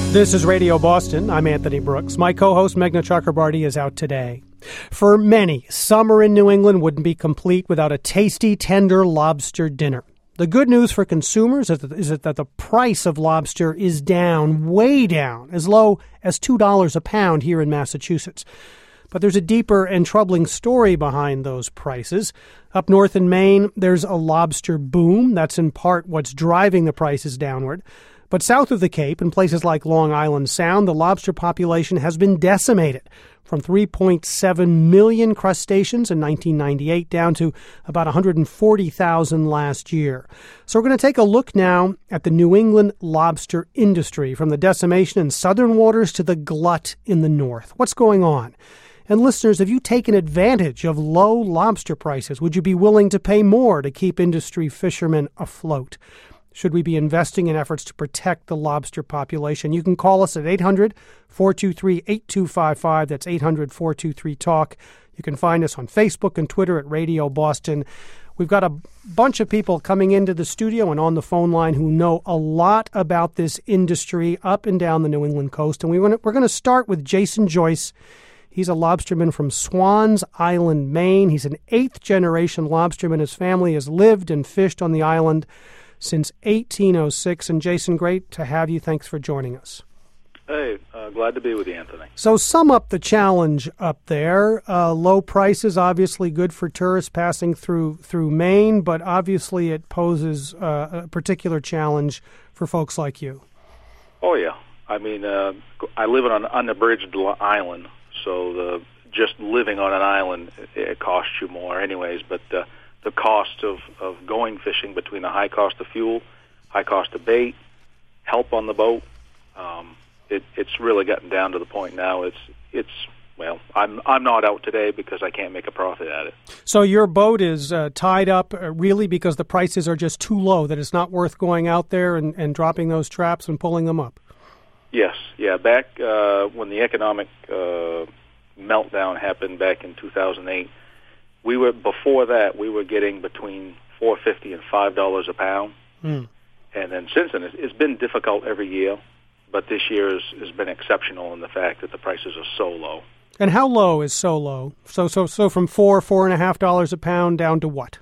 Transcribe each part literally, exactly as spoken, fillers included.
This is Radio Boston. I'm Anthony Brooks. My co-host Meghna Chakrabarty is out today. For many, summer in New England wouldn't be complete without a tasty, tender lobster dinner. The good news for consumers is that, is that the price of lobster is down, way down, as low as two dollars a pound here in Massachusetts. But there's a deeper and troubling story behind those prices. Up north in Maine, there's a lobster boom. That's in part what's driving the prices downward. But south of the Cape, in places like Long Island Sound, the lobster population has been decimated from three point seven million crustaceans in nineteen ninety-eight down to about one hundred forty thousand last year. So we're going to take a look now at the New England lobster industry, from the decimation in southern waters to the glut in the north. What's going on? And listeners, have you taken advantage of low lobster prices? Would you be willing to pay more to keep industry fishermen afloat? Should we be investing in efforts to protect the lobster population? You can call us at eight hundred, four two three, eight two five five. That's eight hundred, four two three, talk. You can find us on Facebook and Twitter at Radio Boston. We've got a bunch of people coming into the studio and on the phone line who know a lot about this industry up and down the New England coast. And we want to, we're going to start with Jason Joyce. He's a lobsterman from Swans Island, Maine. He's an eighth-generation lobsterman. His family has lived and fished on the island since eighteen oh six. And Jason, great to have you. Thanks for joining us. Hey, uh, glad to be with you, Anthony. So sum up the challenge up there. Uh, low prices, obviously good for tourists passing through through Maine, but obviously it poses uh, a particular challenge for folks like you. Oh, yeah. I mean, uh, I live on an unabridged island, so the, just living on an island, it, it costs you more anyways, but uh, the cost of, of going fishing, between the high cost of fuel, high cost of bait, help on the boat, um, it, it's really gotten down to the point now. It's it's well, I'm I'm not out today because I can't make a profit at it. So your boat is uh, tied up uh, really because the prices are just too low, that it's not worth going out there and, and dropping those traps and pulling them up? Yes, yeah. Back uh, when the economic uh, meltdown happened back in two thousand eight. We were before that. We were getting between four fifty and five dollars a pound, mm. and then since then, it's, it's been difficult every year. But this year has, has been exceptional in the fact that the prices are so low. And how low is so low? So, so, so from four, four and a half dollars a pound down to what?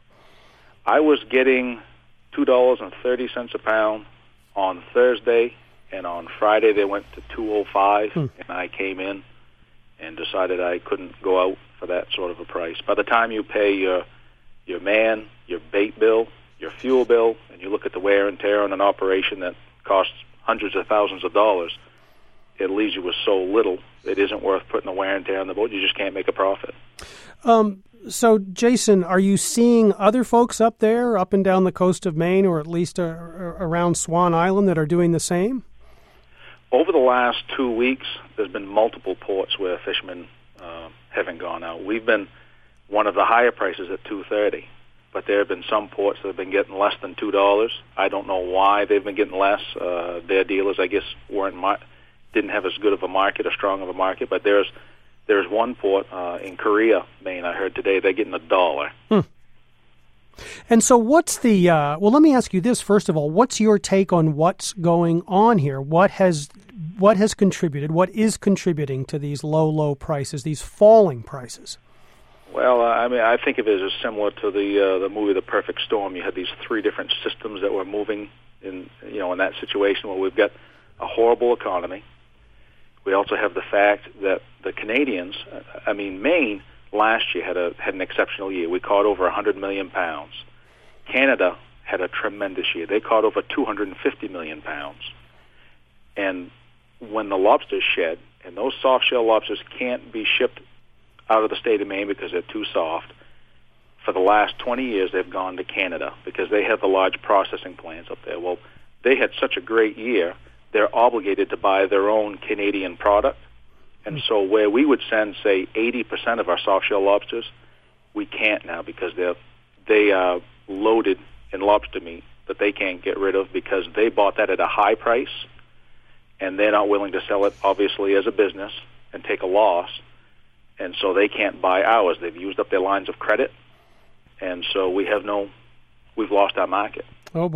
I was getting two dollars and thirty cents a pound on Thursday, and on Friday they went to two oh five, mm. and I came in and decided I couldn't go out for that sort of a price. By the time you pay your your man, your bait bill, your fuel bill, and you look at the wear and tear on an operation that costs hundreds of thousands of dollars, it leaves you with so little, it isn't worth putting the wear and tear on the boat. You just can't make a profit. Um, so, Jason, are you seeing other folks up there, up and down the coast of Maine, or at least uh, around Swan Island, that are doing the same? Over the last two weeks, there's been multiple ports where fishermen uh, haven't gone out. We've been one of the higher prices at two thirty, but there have been some ports that have been getting less than two dollars. I don't know why they've been getting less. Uh, their dealers, I guess, weren't mar- didn't have as good of a market, or strong of a market. But there's there's one port uh, in Korea, Maine. I heard today they're getting a dollar. Hmm. And so what's the, uh, well, let me ask you this, first of all. What's your take on what's going on here? What has what has contributed, what is contributing to these low, low prices, these falling prices? Well, uh, I mean, I think of it as similar to the uh, the movie The Perfect Storm. You had these three different systems that were moving in, you know, in that situation where we've got a horrible economy. We also have the fact that the Canadians, I mean, Maine last year had a had an exceptional year. We caught over one hundred million pounds. Canada had a tremendous year. They caught over two hundred fifty million pounds. And when the lobsters shed, and those soft-shell lobsters can't be shipped out of the state of Maine because they're too soft, for the last twenty years they've gone to Canada because they have the large processing plants up there. Well, they had such a great year, they're obligated to buy their own Canadian product. And so where we would send, say, eighty percent of our soft-shell lobsters, we can't now because they're they are loaded in lobster meat that they can't get rid of because they bought that at a high price, and they're not willing to sell it, obviously, as a business and take a loss. And so they can't buy ours. They've used up their lines of credit, and so we have no, we've lost our market. Oh, boy.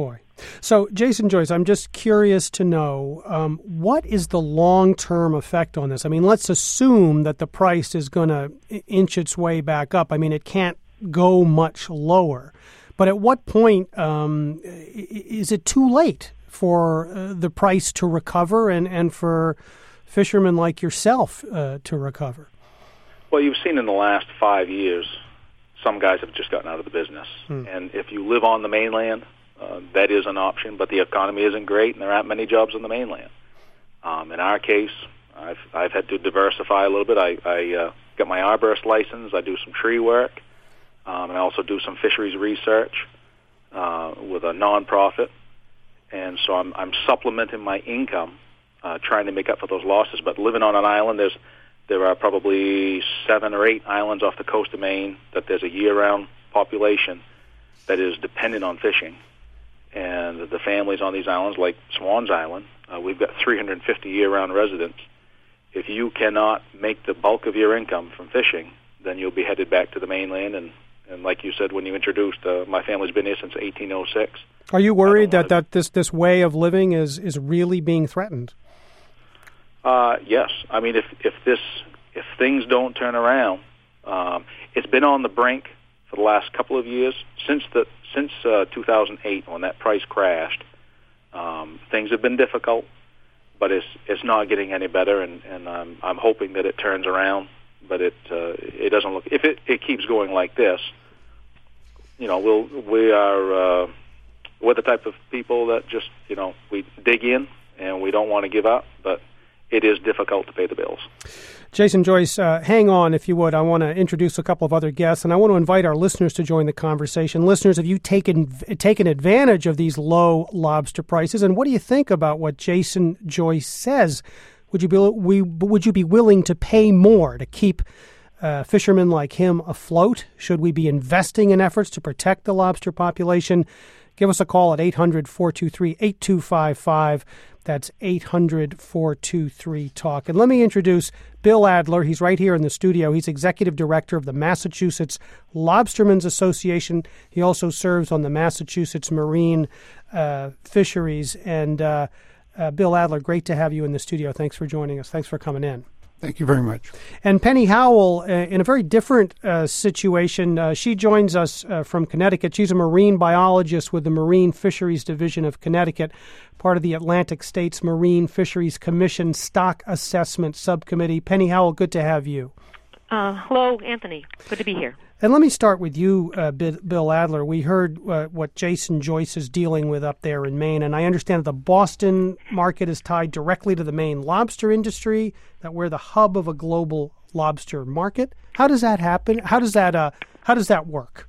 So, Jason Joyce, I'm just curious to know, um, what is the long-term effect on this? I mean, let's assume that the price is going to inch its way back up. I mean, it can't go much lower. But at what point um, is it too late for uh, the price to recover and, and for fishermen like yourself uh, to recover? Well, you've seen in the last five years, some guys have just gotten out of the business. Hmm. And if you live on the mainland, uh, that is an option, but the economy isn't great and there aren't many jobs on the mainland. Um, in our case, I've, I've had to diversify a little bit. I, I uh, got my arborist license. I do some tree work. Um, and I also do some fisheries research uh, with a nonprofit, and so I'm, I'm supplementing my income, uh, trying to make up for those losses. But living on an island, there's there are probably seven or eight islands off the coast of Maine that there's a year-round population that is dependent on fishing, and the families on these islands, like Swans Island, uh, we've got three hundred fifty year-round residents. If you cannot make the bulk of your income from fishing, then you'll be headed back to the mainland. And And like you said when you introduced, uh, my family's been here since eighteen oh six. Are you worried that, that this, this way of living is, is really being threatened? Uh, yes. I mean, if if this if things don't turn around, um, it's been on the brink for the last couple of years since the since uh, two thousand eight when that price crashed. Um, things have been difficult, but it's it's not getting any better, and, and um, I'm hoping that it turns around. But it uh, it doesn't look if it, it keeps going like this. You know, we'll we are uh, we're the type of people that just you know we dig in and we don't want to give up, but it is difficult to pay the bills. Jason Joyce, uh, hang on if you would. I want to introduce a couple of other guests, and I want to invite our listeners to join the conversation. Listeners, have you taken taken advantage of these low lobster prices, and what do you think about what Jason Joyce says? Would you be we would you be willing to pay more to keep uh, fishermen like him afloat? Should we be investing in efforts to protect the lobster population? Give us a call at eight hundred, four two three, eight two five five. That's eight hundred, four two three, talk. And let me introduce Bill Adler. He's right here in the studio. He's executive director of the Massachusetts Lobstermen's Association. He also serves on the Massachusetts Marine uh, Fisheries. And uh, uh, Bill Adler, great to have you in the studio. Thanks for joining us. Thanks for coming in. Thank you very much. And Penny Howell, uh, in a very different uh, situation, uh, she joins us uh, from Connecticut. She's a marine biologist with the Marine Fisheries Division of Connecticut, part of the Atlantic States Marine Fisheries Commission Stock Assessment Subcommittee. Penny Howell, good to have you. Uh, hello, Anthony. Good to be here. And let me start with you, uh, Bill Adler. We heard uh, what Jason Joyce is dealing with up there in Maine, and I understand that the Boston market is tied directly to the Maine lobster industry, that we're the hub of a global lobster market. How does that happen? How does that uh, how does that work?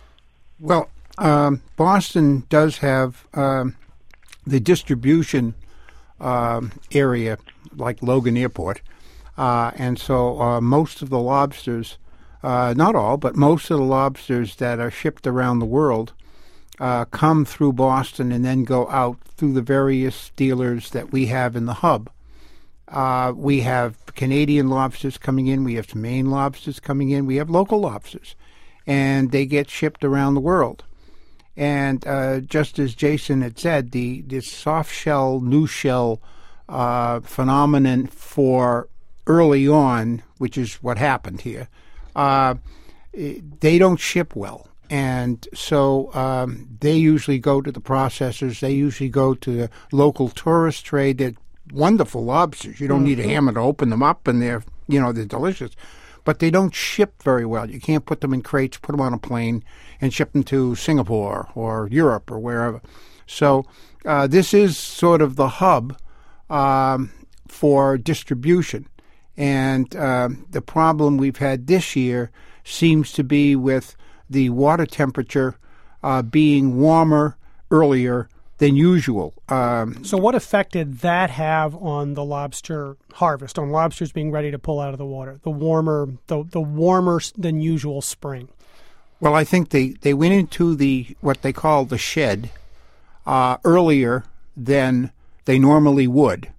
Well, um, Boston does have um, the distribution um, area, like Logan Airport, uh, and so uh, most of the lobsters. Uh, not all, but most of the lobsters that are shipped around the world uh, come through Boston and then go out through the various dealers that we have in the hub. Uh, we have Canadian lobsters coming in. We have some Maine lobsters coming in. We have local lobsters, and they get shipped around the world. And uh, just as Jason had said, the this soft shell, new shell uh, phenomenon for early on, which is what happened here, Uh, they don't ship well, and so um, they usually go to the processors. They usually go to the local tourist trade. They're wonderful lobsters. You don't mm-hmm. need a hammer to open them up, and they're you know they're delicious, but they don't ship very well. You can't put them in crates, put them on a plane, and ship them to Singapore or Europe or wherever. So uh, this is sort of the hub um, for distribution. And uh, the problem we've had this year seems to be with the water temperature uh, being warmer earlier than usual. Um, so what effect did that have on the lobster harvest, on lobsters being ready to pull out of the water, the warmer the, the warmer than usual spring? Well, I think they, they went into the what they call the shed uh, earlier than they normally would,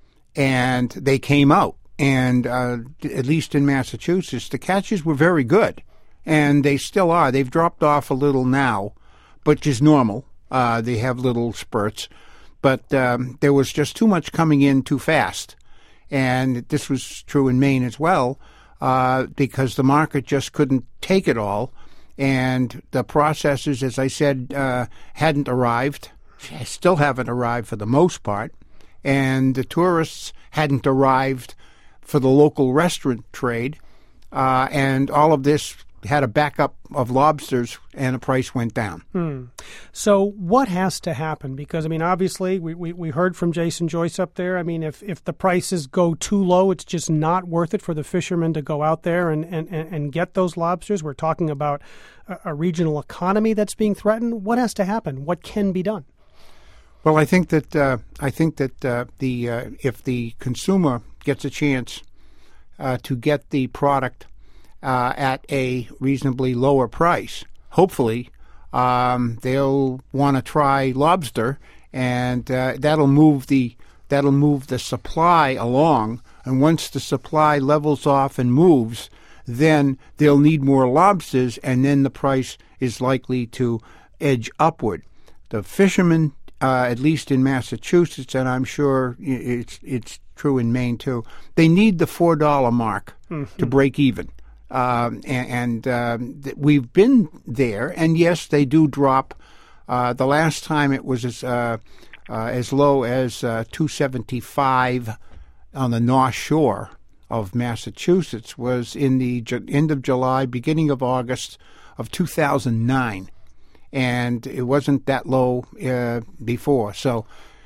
and they came out. And uh, at least in Massachusetts, the catches were very good, and they still are. They've dropped off a little now, which is normal. Uh, they have little spurts, but um, there was just too much coming in too fast. And this was true in Maine as well, uh, because the market just couldn't take it all. And the processors, as I said, uh, hadn't arrived, still haven't arrived for the most part. And the tourists hadn't arrived for the local restaurant trade. Uh, and all of this had a backup of lobsters, and the price went down. Hmm. So what has to happen? Because, I mean, obviously, we, we, we heard from Jason Joyce up there. I mean, if, if the prices go too low, it's just not worth it for the fishermen to go out there and, and, and get those lobsters. We're talking about a, a regional economy that's being threatened. What has to happen? What can be done? Well, I think that uh, I think that uh, the uh, if the consumer gets a chance uh, to get the product Uh, at a reasonably lower price, hopefully um, they'll want to try lobster, and uh, that'll move the that'll move the supply along. And once the supply levels off and moves, then they'll need more lobsters, and then the price is likely to edge upward. The fishermen, uh, at least in Massachusetts, and I'm sure it's it's true in Maine too, they need the four dollar mark mm-hmm. to break even. Um, and and um, th- we've been there, and yes, they do drop. Uh, the last time it was as uh, uh, as low as uh, two seventy-five on the North Shore of Massachusetts was in the ju- end of July, beginning of August of two thousand nine, and it wasn't that low uh, before. So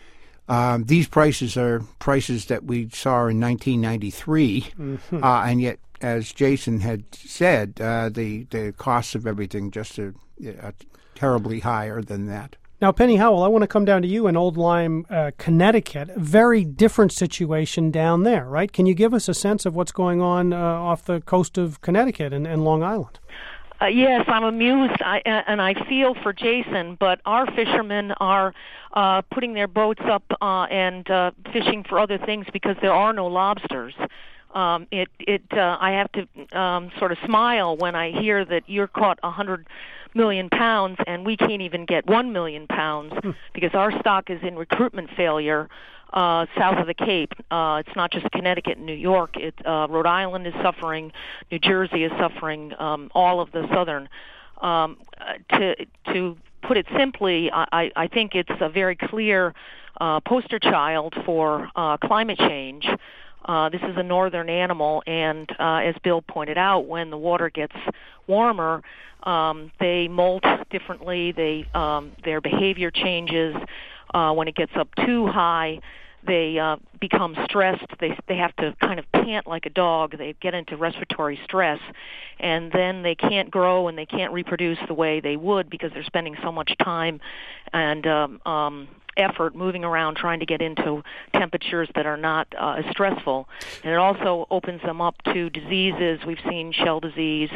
um, these prices are prices that we saw in nineteen ninety-three, mm-hmm. uh, and yet, as Jason had said, uh, the, the costs of everything just are, are terribly higher than that. Now, Penny Howell, I want to come down to you in Old Lyme, uh, Connecticut. A very different situation down there, right? Can you give us a sense of what's going on uh, off the coast of Connecticut and, and Long Island? Uh, yes, I'm amused, I, and I feel for Jason, but our fishermen are uh, putting their boats up uh, and uh, fishing for other things because there are no lobsters. Um, it, it, uh, I have to um, sort of smile when I hear that you're caught one hundred million pounds and we can't even get one million pounds hmm. because our stock is in recruitment failure uh, south of the Cape. Uh, it's not just Connecticut and New York. It, uh, Rhode Island is suffering. New Jersey is suffering. Um, all of the southern. Um, to, to put it simply, I, I think it's a very clear uh, poster child for uh, climate change. Uh, this is a northern animal, and uh, as Bill pointed out, when the water gets warmer, um, they molt differently. They um, their behavior changes. Uh, when it gets up too high, they uh, become stressed. They they have to kind of pant like a dog. They get into respiratory stress, and then they can't grow and they can't reproduce the way they would because they're spending so much time and um, um, effort moving around trying to get into temperatures that are not uh, as stressful. And it also opens them up to diseases. We've seen shell disease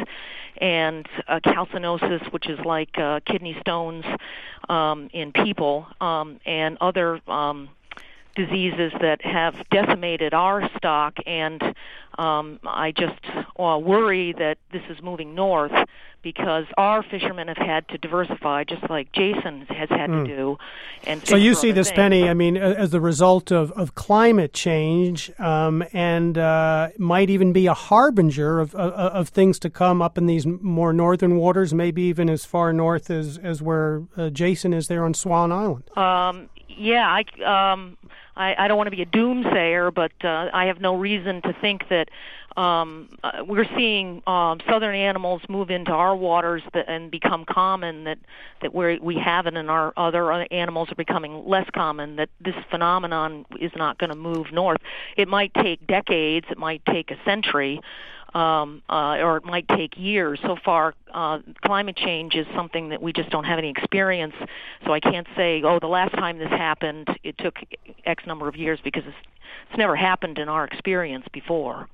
and uh, calcinosis, which is like uh, kidney stones um, in people, um, and other um, diseases that have decimated our stock. And um, I just uh, worry that this is moving north because our fishermen have had to diversify, just like Jason has had mm. to do. And so you see this, things. Penny, I mean, as a result of, of climate change, um, and uh, might even be a harbinger of, of, of things to come up in these more northern waters, maybe even as far north as, as where uh, Jason is there on Swan Island. Um, yeah, I, um, I, I don't want to be a doomsayer, but uh, I have no reason to think that Um, uh, we're seeing um, southern animals move into our waters that, and become common, that, that we we haven't, and our other animals are becoming less common, that this phenomenon is not going to move north. It might take decades, it might take a century, um, uh, or it might take years. So far, uh, climate change is something that we just don't have any experience, so I can't say, oh, the last time this happened, it took X number of years, because it's It's never happened in our experience before.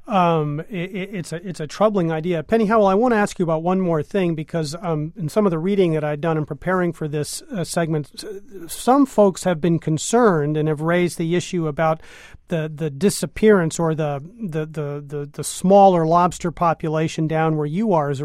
Um, it, it's a it's a troubling idea. Penny Howell, I want to ask you about one more thing, because um, in some of the reading that I'd done in preparing for this uh, segment, some folks have been concerned and have raised the issue about the, the disappearance or the, the, the, the, the smaller lobster population down where you are as a result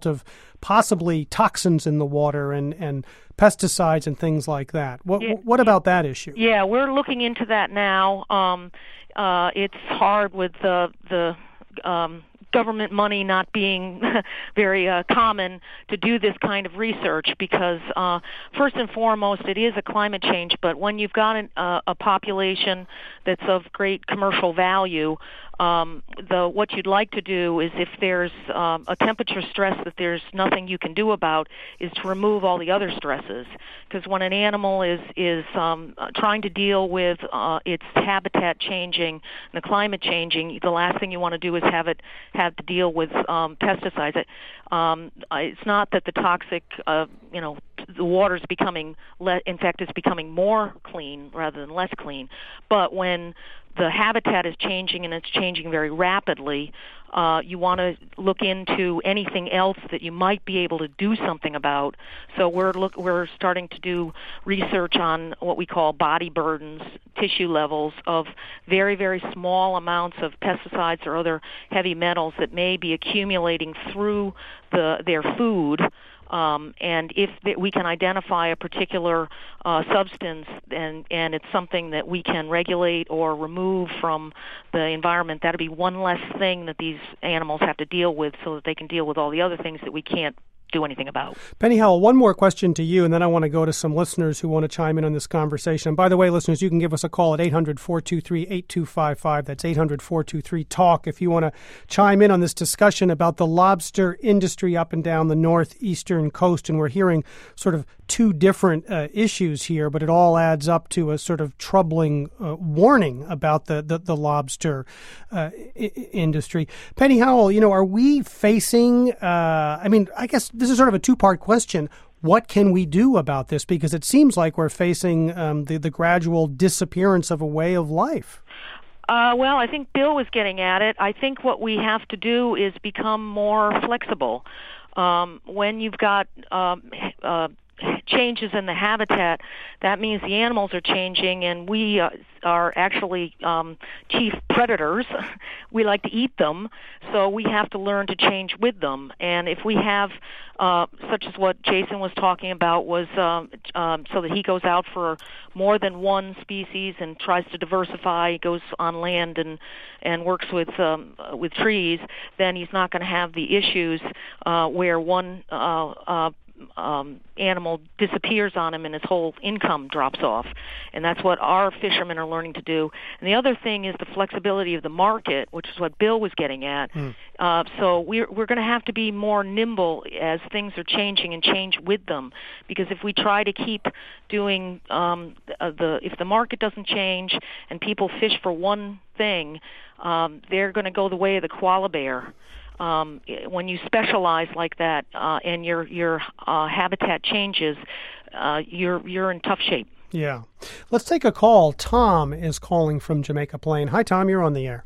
result of possibly toxins in the water and, and pesticides and things like that. What yeah, what about that issue? Yeah, we're looking into that now. Um, uh, it's hard with the the um, government money not being very uh, common to do this kind of research because uh, first and foremost it is a climate change, but when you've got an, uh, a population that's of great commercial value, um, the what you'd like to do is if there's um, a temperature stress that there's nothing you can do about is to remove all the other stresses, because when an animal is is um, trying to deal with uh, its habitat changing and the climate changing, the last thing you want to do is have it have to deal with um, pesticides. It, um, it's not that the toxic, uh, you know, the water's becoming, le- in fact, it's becoming more clean rather than less clean. But when the habitat is changing and it's changing very rapidly, uh, you want to look into anything else that you might be able to do something about. So we're look, we're starting to do research on what we call body burdens, tissue levels of very, very small amounts of pesticides or other heavy metals that may be accumulating through the their food. Um, and if th- we can identify a particular uh, substance and, and it's something that we can regulate or remove from the environment, that'd be one less thing that these animals have to deal with so that they can deal with all the other things that we can't do anything about. Penny Howell, one more question to you, and then I want to go to some listeners who want to chime in on this conversation. And by the way, listeners, you can give us a call at eight hundred, four two three, eight two five five. That's eight hundred, four two three, TALK if you want to chime in on this discussion about the lobster industry up and down the northeastern coast. And we're hearing sort of two different uh, issues here, but it all adds up to a sort of troubling uh, warning about the, the, the lobster uh, I- industry. Penny Howell, you know, are we facing, uh, I mean, I guess this is sort of a two-part question. What can we do about this? Because it seems like we're facing um, the, the gradual disappearance of a way of life. Uh, well, I think Bill was getting at it. I think what we have to do is become more flexible. Um, when you've got um, uh, changes in the habitat, that means the animals are changing, and we uh, are actually um, chief predators. We like to eat them, so we have to learn to change with them. And if we have, uh, such as what Jason was talking about, was um, um, so that he goes out for more than one species and tries to diversify, goes on land and and works with um, with trees, then he's not going to have the issues uh, where one uh, uh, Um, animal disappears on him and his whole income drops off. And that's what our fishermen are learning to do. And the other thing is the flexibility of the market, which is what Bill was getting at. Mm. Uh, so we're, we're going to have to be more nimble as things are changing and change with them. Because if we try to keep doing um, the, the if the market doesn't change and people fish for one thing, um, they're going to go the way of the koala bear. Um, when you specialize like that uh, and your your uh, habitat changes, uh, you're you're in tough shape. Yeah. Let's take a call. Tom is calling from Jamaica Plain. Hi, Tom. You're on the air.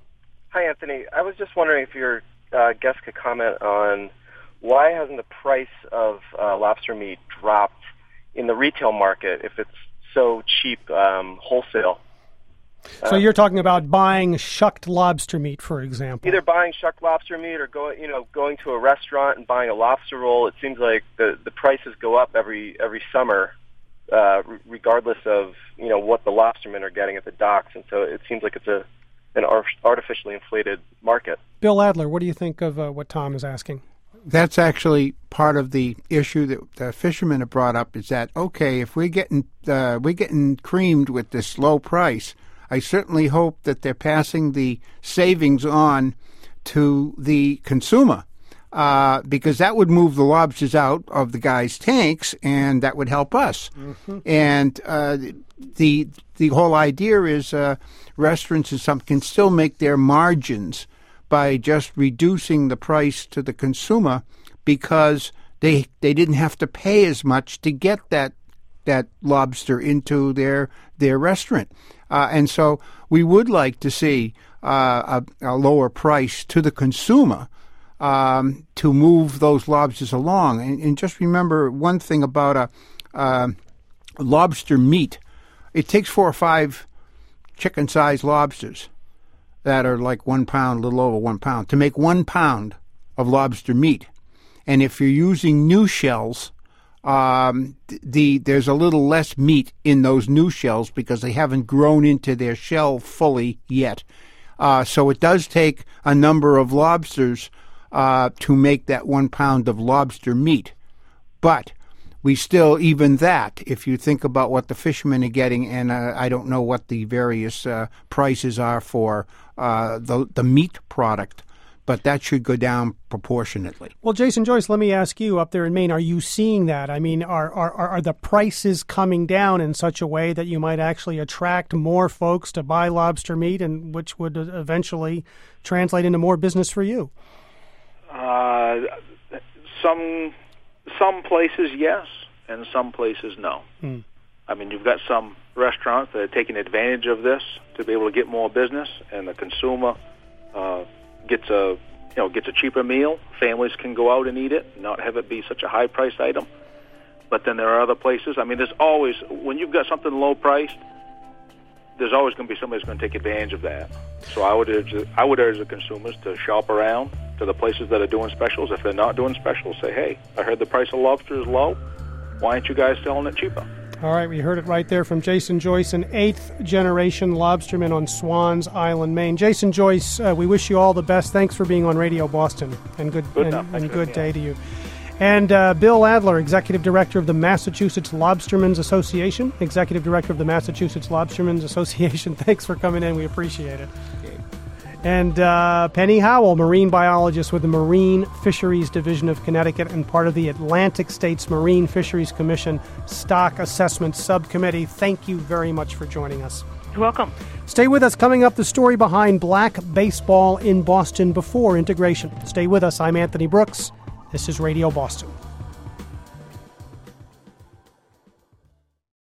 Hi, Anthony. I was just wondering if your uh, guest could comment on why hasn't the price of uh, lobster meat dropped in the retail market if it's so cheap um, wholesale? So you're talking about buying shucked lobster meat, for example. Either buying shucked lobster meat or going, you know, going to a restaurant and buying a lobster roll. It seems like the the prices go up every every summer, uh, regardless of you know what the lobstermen are getting at the docks, and so it seems like it's a an artificially inflated market. Bill Adler, what do you think of uh, what Tom is asking? That's actually part of the issue that the fishermen have brought up. Is that okay? If we're getting uh, we're getting creamed with this low price, I certainly hope that they're passing the savings on to the consumer, uh, because that would move the lobsters out of the guys' tanks, and that would help us. Mm-hmm. And uh, the the whole idea is uh, restaurants and some can still make their margins by just reducing the price to the consumer, because they they didn't have to pay as much to get that that lobster into their their restaurant. Uh, and so we would like to see uh, a, a lower price to the consumer um, to move those lobsters along. And, and just remember one thing about a uh, lobster meat. It takes four or five chicken-sized lobsters that are like one pound, a little over one pound, to make one pound of lobster meat. And if you're using new shells, um, the there's a little less meat in those new shells because they haven't grown into their shell fully yet. Uh, so it does take a number of lobsters uh, to make that one pound of lobster meat. But we still, even that, if you think about what the fishermen are getting, and uh, I don't know what the various uh, prices are for uh, the the meat product, but that should go down proportionately. Well, Jason Joyce, let me ask you, up there in Maine, are you seeing that? I mean, are, are, are the prices coming down in such a way that you might actually attract more folks to buy lobster meat, and which would eventually translate into more business for you? Uh, some... Some places, yes, and some places, no. Hmm. I mean, you've got some restaurants that are taking advantage of this to be able to get more business, and the consumer uh, gets a you know gets a cheaper meal. Families can go out and eat it, and not have it be such a high-priced item. But then there are other places. I mean, there's always, when you've got something low-priced, there's always going to be somebody who's going to take advantage of that. So I would urge, I would urge the consumers to shop around to the places that are doing specials. If they're not doing specials, say, hey, I heard the price of lobster is low. Why aren't you guys selling it cheaper? All right, we heard it right there from Jason Joyce, an eighth-generation lobsterman on Swans Island, Maine. Jason Joyce, uh, we wish you all the best. Thanks for being on Radio Boston, and good, good and, and good day to you. And uh, Bill Adler, Executive Director of the Massachusetts Lobstermen's Association, Executive Director of the Massachusetts Lobstermen's Association, thanks for coming in. We appreciate it. And uh, Penny Howell, marine biologist with the Marine Fisheries Division of Connecticut and part of the Atlantic States Marine Fisheries Commission Stock Assessment Subcommittee. Thank you very much for joining us. You're welcome. Stay with us. Coming up, the story behind black baseball in Boston before integration. Stay with us. I'm Anthony Brooks. This is Radio Boston.